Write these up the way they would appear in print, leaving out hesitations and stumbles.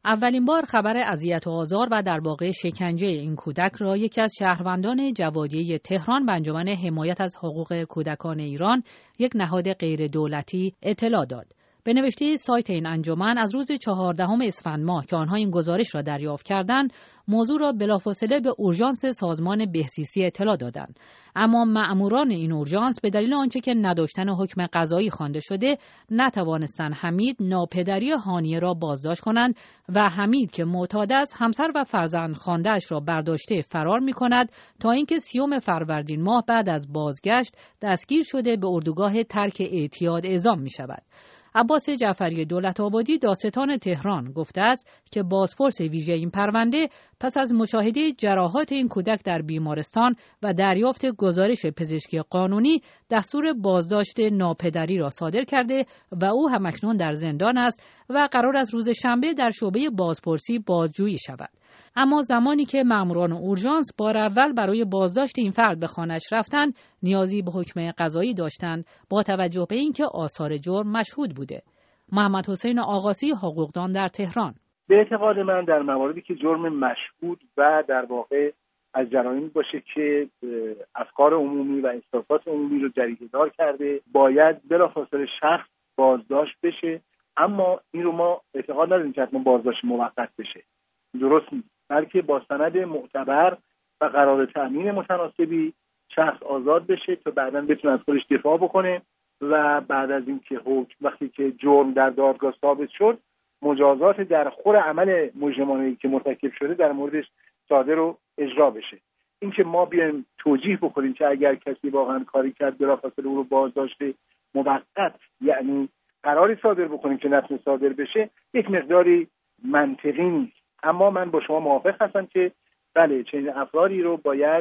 اولین بار خبر اذیت و آزار و در واقع شکنجه این کودک را یکی از شهروندان جوادیه تهران به انجمن حمایت از حقوق کودکان ایران، یک نهاد غیر دولتی، اطلاع داد. به نوشته سایت این انجمن از روز 14 اسفند ماه که آنها این گزارش را دریافت کردند، موضوع را بلافاصله به اورژانس سازمان بهزیستی اطلاع دادند. اما مأموران این اورژانس به دلیل آنچه که نداشتن حکم قضایی خوانده شده، نتوانستند حمید ناپدری هانیه را بازداشت کنند و حمید که معتاد است همسر و فرزند خوانده‌اش را برداشته فرار می‌کند تا اینکه 30 فروردین ماه بعد از بازگشت دستگیر شده به اردوگاه ترک اعتیاد اعزام می‌شود. عباس جعفری دولت‌آبادی دادستان تهران گفته است که بازپرس ویژه این پرونده پس از مشاهده جراحات این کودک در بیمارستان و دریافت گزارش پزشکی قانونی دستور بازداشت ناپدری را صادر کرده و او همکنون در زندان است و قرار است روز شنبه در شعبه بازپرسی بازجویی شود. اما زمانی که مأموران اورژانس بار اول برای بازداشت این فرد به خانه‌اش رفتند، نیازی به حکم قضایی داشتند با توجه به اینکه آثار جرم مشهود بوده. محمد حسین آقاسی، حقوقدان در تهران: به اعتقاد من در مواردی که جرم مشهود و در واقع از جرایم باشه که افکار عمومی و احساسات عمومی رو جریده‌دار کرده، باید بلافاصله شخص بازداشت بشه. اما این رو ما اعتقاد نداریم که حتما بازداشت موقت بشه، درست نیست، بلکه با سند معتبر و قرار تأمین متناسبی شخص آزاد بشه تا بعداً بتونه از خودش دفاع بکنه و بعد از اینکه حکم وقتی که جرم در دادگاه ثابت شد، مجازات در خور عمل مجرمانه‌ای که مرتکب شده در موردش صادر و اجرا بشه. اینکه ما بیایم توجیه بکنیم که اگر کسی واقعا کاری کرد بلافاصله او رو بازداشت موقت، یعنی قراری صادر بکنیم که نتونه صادر بشه، یک مقداری منطقی نیست. اما من با شما موافق هستم که بله، چنین افرادی رو باید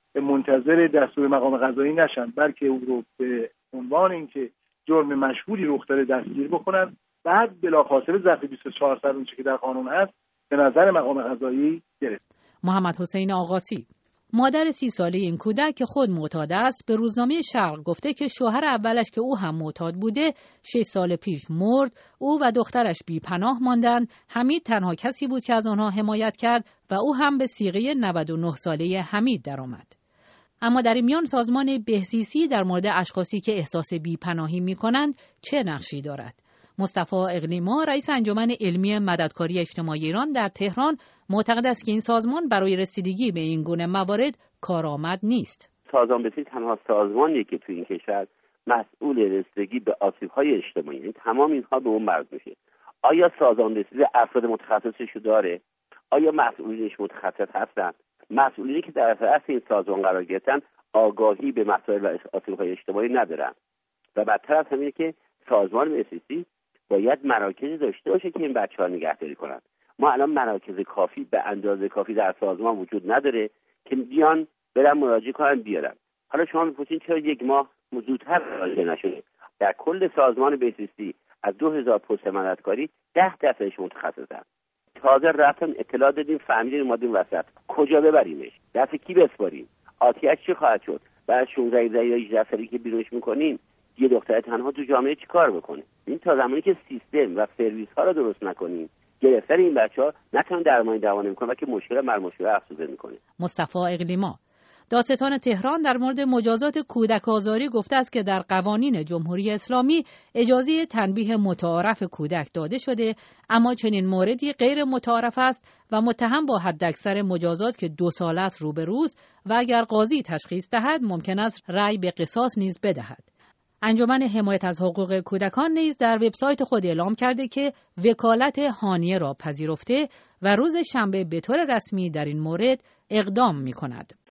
منتظر دستور مقام قضایی نشن، بلکه او رو به عنوان اینکه جرم مشهودی رخ داده دستگیر بکنن، بعد بلافاصله ظرف 24 ساعت اونچه که در قانون هست به نظر مقام قضایی گرفت. محمد حسین آقاسی: مادر 30 ساله این کودک که خود معتاد است به روزنامه شرق گفته که شوهر اولش که او هم معتاد بوده 6 سال پیش مرد. او و دخترش بی پناه ماندند. حمید تنها کسی بود که از آنها حمایت کرد و او هم به صیغه 99 ساله حمید درآمد. اما در این میان سازمان بهزیستی در مورد اشخاصی که احساس بی پناهی می کنند چه نقشی دارد؟ مصطفی اقلیما، رئیس انجمن علمی مددکاری اجتماعی ایران در تهران، معتقد است که این سازمان برای رسیدگی به این گونه موارد کارآمد نیست. سازمان بهزیستی تنها سازمانیه که تو این کشور مسئول رسیدگی به آسیب‌های اجتماعی، یعنی تمام اینها به اون مربوط میشه. آیا سازمان بهزیستی افراد متخصصش داره؟ آیا مسئولینش متخصص هستن؟ مسئولینی که در رأس این سازمان قرار گرفتن آگاهی به مسائل و آسیب‌های اجتماعی ندارن. و بدتر از همینه که سازمان بهزیستی باید مراکزی داشته باشه که این بچه‌ها نگهداری کنن. ما الان مراکز کافی به اندازه کافی در سازمان وجود نداره که بیان برن مراجعه کنن بیارن. حالا شما می‌پرسین چرا یک ماه زودتر مراجعه نشده؟ در کل سازمان بهزیستی از 2000 پست مددکاری 10% متخصصن. تازه رفتن اطلاع دادیم، فهمیدیم اومدیم وسط. کجا ببریمش؟ دست کی بسپاریم؟ آتیش چی خواهد شد؟ بعد 16 یا 18 سالی که بیرونش می‌کنیم، یه دختر تنها تو جامعه چی کار بکنه؟ این تا زمانی که سیستم و سرویس ها رو درست نکنیم، گرفتن این بچه‌ها نه تنها درمانی دوا نمی‌کنه، بلکه مشکل مشکل افزوده می‌کنه. مصطفی اقلیما، دادستان تهران، در مورد مجازات کودک آزاری گفته است که در قوانین جمهوری اسلامی اجازه تنبیه متعارف کودک داده شده، اما چنین موردی غیر متعارف است و متهم با حداکثر مجازات که 2 سال است روبروست و اگر قاضی تشخیص دهد ممکن است رأی به قصاص نیز بدهد. انجمن حمایت از حقوق کودکان نیز در وبسایت خود اعلام کرده که وکالت هانیه را پذیرفته و روز شنبه به طور رسمی در این مورد اقدام می‌کند.